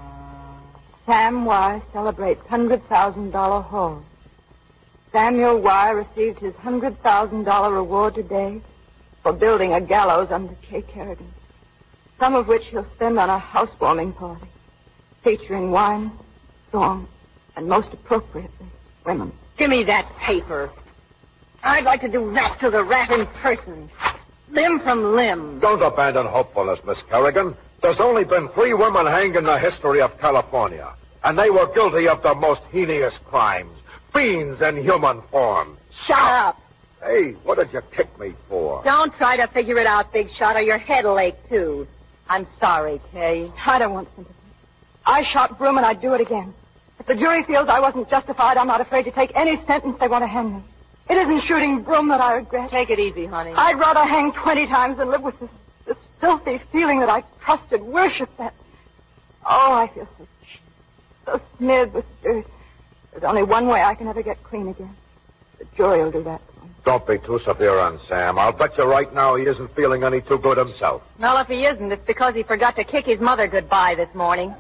Sam Y. celebrates one hundred thousand dollars haul. Samuel Y. received his one hundred thousand dollars reward today for building a gallows under Kay Kerrigan, some of which he'll spend on a housewarming party, featuring wine, song, and most appropriately, women. Give me that paper. I'd like to do that to the rat in person. Limb from limb. Don't abandon hopefulness, Miss Kerrigan. There's only been three women hanged in the history of California, and they were guilty of the most heinous crimes. Fiends in human form. Shut up. Hey, what did you kick me for? Don't try to figure it out, Big Shot, or your head'll ache, too. I'm sorry, Kay. I don't want sympathy. I shot Broom, and I'd do it again. If the jury feels I wasn't justified, I'm not afraid to take any sentence they want to hand me. It isn't shooting Broom that I regret. Take it easy, honey. I'd rather hang twenty times than live with this, this filthy feeling that I trusted, worshipped, that... Oh, I feel so, so smeared with dirt. There's only one way I can ever get clean again. The jury will do that for me. Don't be too severe on Sam. I'll bet you right now he isn't feeling any too good himself. Well, if he isn't, it's because he forgot to kick his mother goodbye this morning.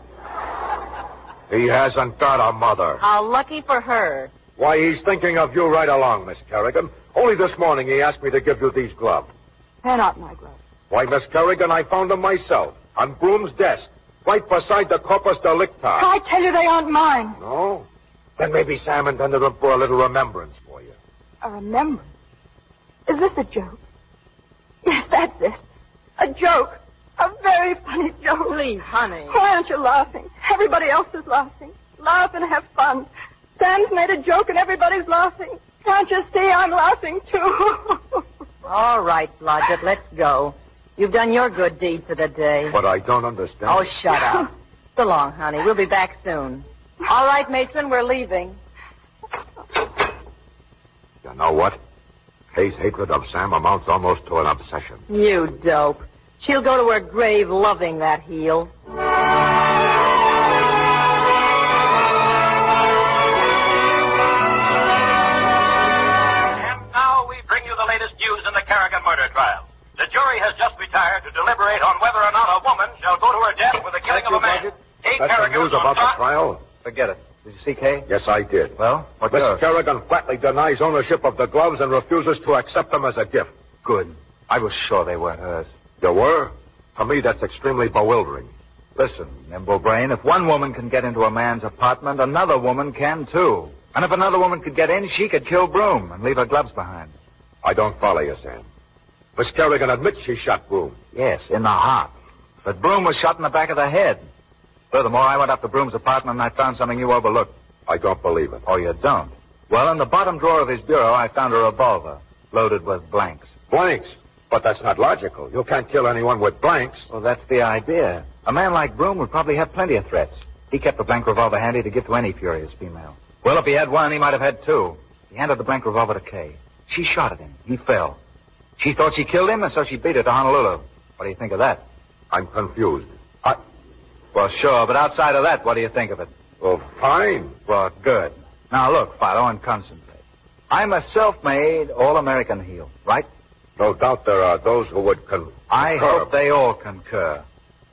He hasn't got a mother. How lucky for her. Why, he's thinking of you right along, Miss Kerrigan. Only this morning he asked me to give you these gloves. They're not my gloves. Why, Miss Kerrigan, I found them myself on Broom's desk, right beside the corpus delicti. I tell you they aren't mine. No? Then maybe Sam intended them for a little remembrance for you. A remembrance? Is this a joke? Yes, that's it. A joke. A very funny joke. Please, honey. Why aren't you laughing? Everybody else is laughing. Laugh and have fun. Sam's made a joke and everybody's laughing. Can't you see I'm laughing, too? All right, Blodgett, let's go. You've done your good deed for the day. But I don't understand. Oh, shut up. So long, honey. We'll be back soon. All right, matron, we're leaving. You know what? Kay's hatred of Sam amounts almost to an obsession. You dope. She'll go to her grave loving that heel. And now we bring you the latest news in the Kerrigan murder trial. The jury has just retired to deliberate on whether or not a woman shall go to her death with the killing Thank of a you, man. Blodgett. Kay That's the Kerrigan news was on about the trial. trial? Forget it. Did you see Kay? Yes, I did. Well, what Miss goes? Kerrigan flatly denies ownership of the gloves and refuses to accept them as a gift. Good. I was sure they weren't hers. You were? To me, that's extremely bewildering. Listen, Nimble Brain, if one woman can get into a man's apartment, another woman can, too. And if another woman could get in, she could kill Broom and leave her gloves behind. I don't follow you, Sam. Miss Kerrigan admits she shot Broom. Yes, in the heart. But Broom was shot in the back of the head. Furthermore, I went up to Broom's apartment and I found something you overlooked. I don't believe it. Oh, you don't? Well, in the bottom drawer of his bureau, I found a revolver loaded with blanks. Blanks? But that's not logical. You can't kill anyone with blanks. Well, that's the idea. A man like Broom would probably have plenty of threats. He kept a blank revolver handy to give to any furious female. Well, if he had one, he might have had two. He handed the blank revolver to Kay. She shot at him. He fell. She thought she killed him, and so she beat it to Honolulu. What do you think of that? I'm confused. I... Well, sure, but outside of that, what do you think of it? Well, fine. Well, good. Now, look, Philo, and concentrate. I'm a self-made, all-American heel, right? No doubt there are those who would con- I concur. hope they all concur.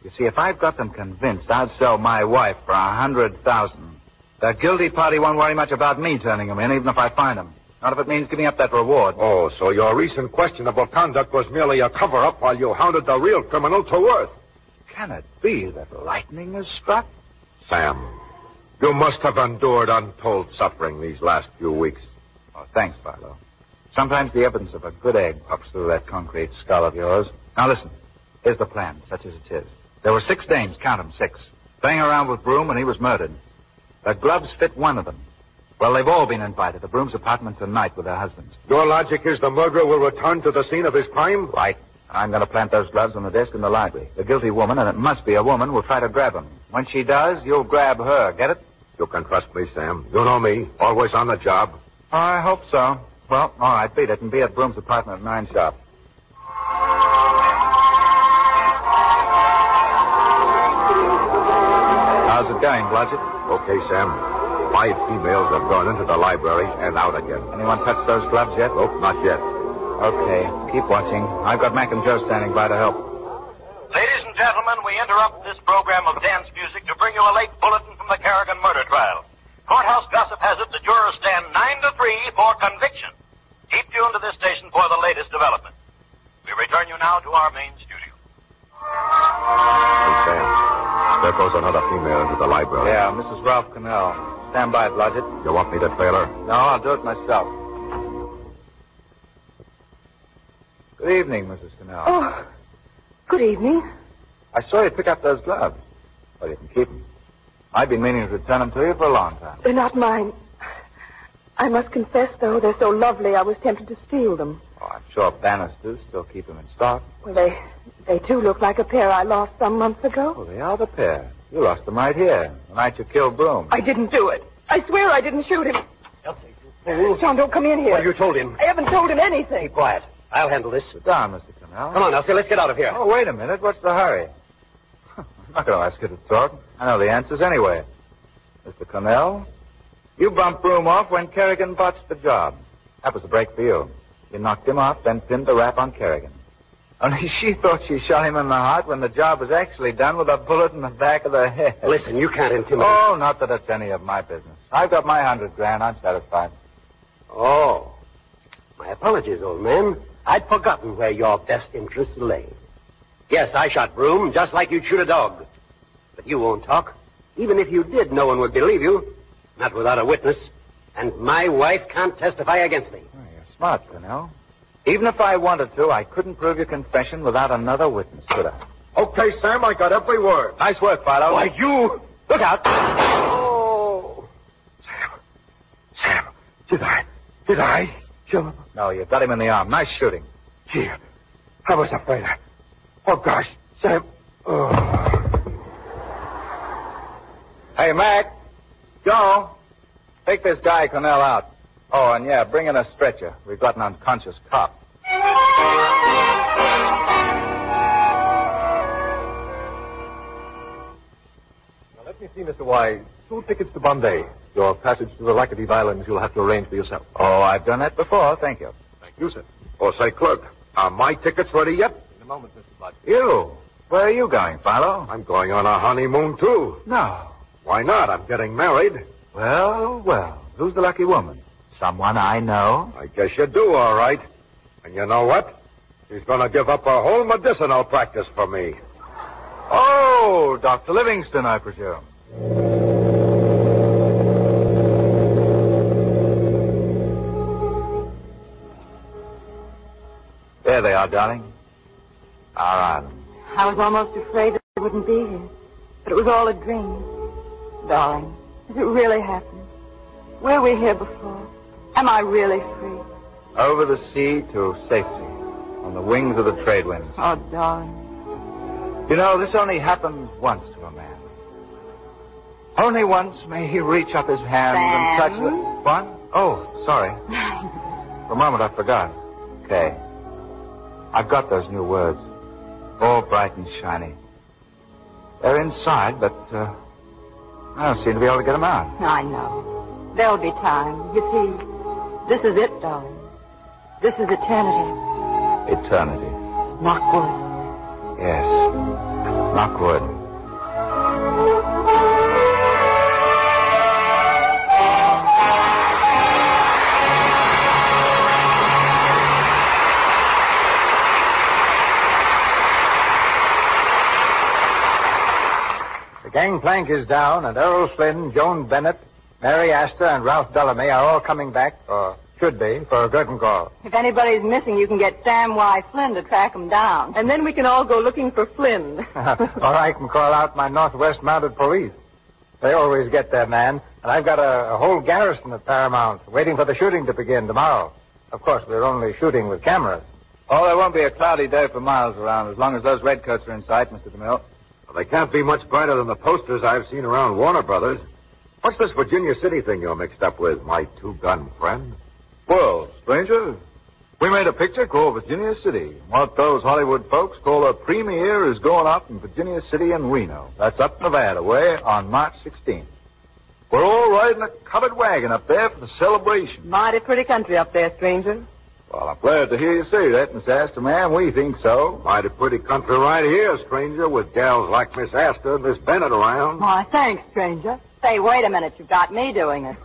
You see, if I've got them convinced, I'll sell my wife for a hundred thousand. The guilty party won't worry much about me turning them in, even if I find them. Not if it means giving up that reward. Oh, so your recent questionable conduct was merely a cover-up while you hounded the real criminal to earth. Can it be that lightning has struck? Sam, you must have endured untold suffering these last few weeks. Oh, thanks, Barlow. Sometimes the evidence of a good egg pops through that concrete skull of yours. Now, listen. Here's the plan, such as it is. There were six dames, count them, six, playing around with Broom when he was murdered. The gloves fit one of them. Well, they've all been invited to Broom's apartment tonight with their husbands. Your logic is the murderer will return to the scene of his crime? Right. And I'm going to plant those gloves on the desk in the library. The guilty woman, and it must be a woman, will try to grab them. When she does, you'll grab her. Get it? You can trust me, Sam. You know me. Always on the job. I hope so. Well, all right, beat it and be at Broom's apartment at nine sharp. How's it going, Blodgett? Okay, Sam. Five females have gone into the library and out again. Anyone touched those gloves yet? Nope, not yet. Okay, keep watching. I've got Mac and Joe standing by to help. Ladies and gentlemen, we interrupt this program of dance music to bring you a late bulletin from the Kerrigan murder trial. Courthouse gossip has it the jurors stand nine to three for conviction. Keep tuned to this station for the latest development. We return you now to our main studio. Hey, Sam. There goes another female into the library. Yeah, Missus Ralph Cannell. Stand by, Blodgett. You want me to trail her? No, I'll do it myself. Good evening, Missus Cannell. Oh, good evening. I saw you pick up those gloves. Well, you can keep them. I've been meaning to return them to you for a long time. They're not mine. I must confess, though, they're so lovely, I was tempted to steal them. Oh, I'm sure Bannisters still keep them in stock. Well, they, they too look like a pair I lost some months ago. Oh, they are the pair. You lost them right here, the night you killed Broom. I didn't do it. I swear I didn't shoot him. Elsie, you fool. John, don't come in here. Well, you told him. I haven't told him anything. Keep quiet. I'll handle this. Sit down, Mister Cannell. Come on, Elsie, let's get out of here. Oh, wait a minute. What's the hurry? I'm not going to ask you to talk. I know the answers anyway. Mister Cannell, you bumped Broom off when Kerrigan botched the job. That was a break for you. You knocked him off, then pinned the rap on Kerrigan. Only she thought she shot him in the heart when the job was actually done with a bullet in the back of the head. Listen, you can't intimidate. Oh, not that it's any of my business. I've got my hundred grand. I'm satisfied. Oh. My apologies, old man. I'd forgotten where your best interests lay. Yes, I shot Broom just like you'd shoot a dog. But you won't talk. Even if you did, no one would believe you. Not without a witness. And my wife can't testify against me. Oh, you're smart, Cannell. Even if I wanted to, I couldn't prove your confession without another witness, could I? Okay, Sam, I got every word. Nice work, Philo. Why, you... Look out. Oh. Sam. Sam, did I... Did I kill him? No, you got him in the arm. Nice shooting. Gee, I was afraid. I... Oh, gosh, Sam... Oh. Hey, Mac. Joe, take this guy Cannell out. Oh, and yeah, bring in a stretcher. We've got an unconscious cop. Now, let me see, Mister Y. Two tickets to Bombay. Your passage to the Lackady Islands you'll have to arrange for yourself. Oh, I've done that before. Thank you. Thank you, sir. Oh, say, clerk, are my tickets ready yet? In a moment, Mister Blodgett. You? Where are you going, Philo? I'm going on a honeymoon, too. No. Why not? I'm getting married. Well, well. Who's the lucky woman? Someone I know? I guess you do, all right. And you know what? She's going to give up her whole medicinal practice for me. Oh, Doctor Livingston, I presume. There they are, darling. Our island. I was almost afraid that I wouldn't be here. But it was all a dream. Darling, has it really happened? Were we here before? Am I really free? Over the sea to safety, on the wings of the trade winds. Oh, darling. You know, this only happens once to a man. Only once may he reach up his hand Sam? and touch the... What? Oh, sorry. For a moment I forgot. Okay. I've got those new words. All bright and shiny. They're inside, but uh, I don't seem to be able to get them out. I know. There'll be time. You see, this is it, darling. This is eternity. Eternity. Knock wood. Yes. Lockwood. The gangplank is down, and Errol Flynn, Joan Bennett, Mary Astor, and Ralph Bellamy are all coming back, or should be, for a curtain call. If anybody's missing, you can get Sam Y. Flynn to track him down. And then we can all go looking for Flynn. Or I can call out my Northwest Mounted Police. They always get their man, and I've got a, a whole garrison at Paramount waiting for the shooting to begin tomorrow. Of course, we're only shooting with cameras. Oh, there won't be a cloudy day for miles around as long as those redcoats are in sight, Mister DeMille. Well, they can't be much brighter than the posters I've seen around Warner Brothers. What's this Virginia City thing you're mixed up with, my two-gun friend? Well, stranger, we made a picture called Virginia City. What those Hollywood folks call a premiere is going up in Virginia City and Reno. That's up Nevada way on March sixteenth. We're all riding a covered wagon up there for the celebration. Mighty pretty country up there, stranger. Well, I'm glad to hear you say that, Miss Astor, ma'am. We think so. Mighty pretty country right here, stranger, with gals like Miss Astor and Miss Bennett around. Why, thanks, stranger. Say, wait a minute. You've got me doing it.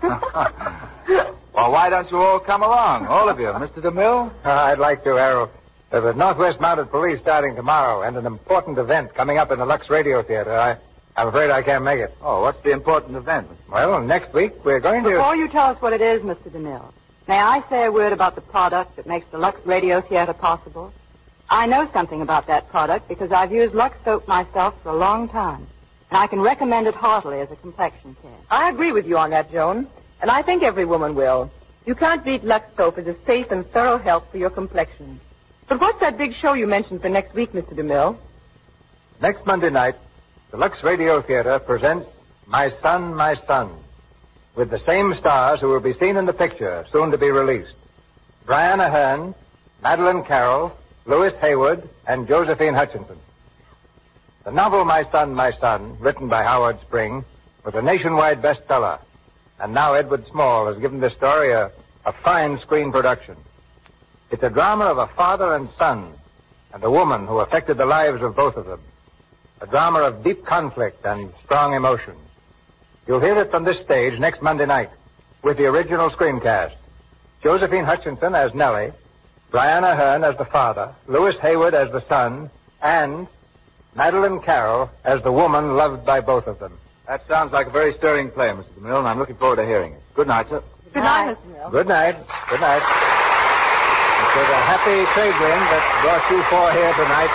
Well, why don't you all come along, all of you? Mister DeMille? Uh, I'd like to, Errol. There's the Northwest Mounted Police starting tomorrow, and an important event coming up in the Lux Radio Theater. I, I'm afraid I can't make it. Oh, what's the important event, Mister Well, next week we're going to... Before you tell us what it is, Mister DeMille, may I say a word about the product that makes the Lux Radio Theater possible? I know something about that product because I've used Lux soap myself for a long time, and I can recommend it heartily as a complexion care. I agree with you on that, Joan, and I think every woman will. You can't beat Lux soap as a safe and thorough help for your complexion. But what's that big show you mentioned for next week, Mister DeMille? Next Monday night, the Lux Radio Theater presents My Son, My Son, with the same stars who will be seen in the picture, soon to be released. Brian Ahern, Madeline Carroll, Louis Haywood, and Josephine Hutchinson. The novel My Son, My Son, written by Howard Spring, was a nationwide bestseller. And now Edward Small has given this story a, a fine screen production. It's a drama of a father and son, and a woman who affected the lives of both of them. A drama of deep conflict and strong emotion. You'll hear it from this stage next Monday night, with the original screencast. Josephine Hutchinson as Nellie, Brian Ahern as the father, Louis Haywood as the son, and Madeline Carroll as the woman loved by both of them. That sounds like a very stirring play, Mister DeMille, and I'm looking forward to hearing it. Good night, sir. Good night, Mister DeMille. Good night. Good night. It was a happy trade wind that brought you four here tonight.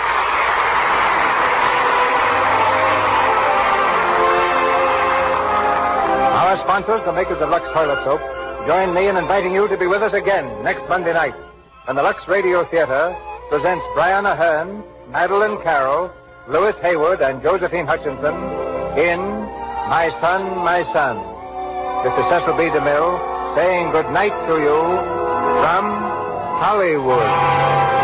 Our sponsors, the makers of Lux Toilet Soap, join me in inviting you to be with us again next Monday night when the Lux Radio Theater presents Brian Ahern, Madeline Carroll, Louis Haywood, and Josephine Hutchinson in My Son, My Son. This is Cecil B. DeMille saying good night to you from Hollywood.